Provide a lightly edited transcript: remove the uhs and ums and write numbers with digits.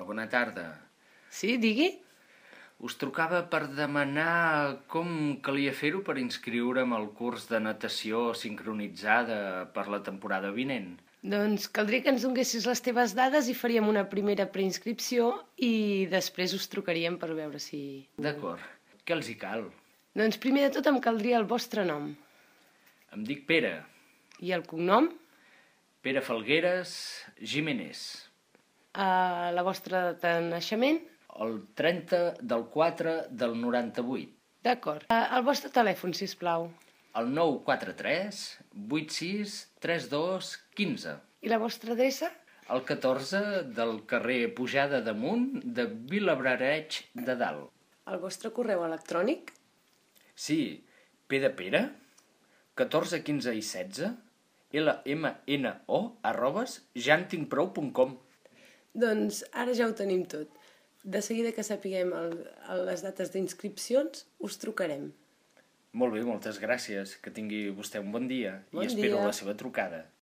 Hola, bona tarda. Sí, digui? Us trucava per demanar com calia fer-ho per inscriure'm al curs de natació sincronitzada per la temporada vinent. Doncs caldria que ens donessis les teves dades i faríem una primera preinscripció i després us trucaríem per veure si... D'acord. Què els hi cal? Doncs primer de tot em caldria el vostre nom. Em dic Pere. I el cognom? Pere Falgueres Jiménez. La vostra data de naixement? El 30 del 4 del 98. D'acord. El vostre telèfon, sisplau. El 943 86 32 15. I la vostra adreça? El 14 del carrer Pujada d'Amunt de Vilabrareig de Dalt. El vostre correu electrònic? Sí, P de Pere, 14, 15 i 16, lmno@jantinprou.com. Doncs ara ja ho tenim tot. De seguida que sapiguem les dates d'inscripcions, us trucarem. Molt bé, moltes gràcies. Que tingui vostè un bon dia Bon i espero dia. la seva trucada.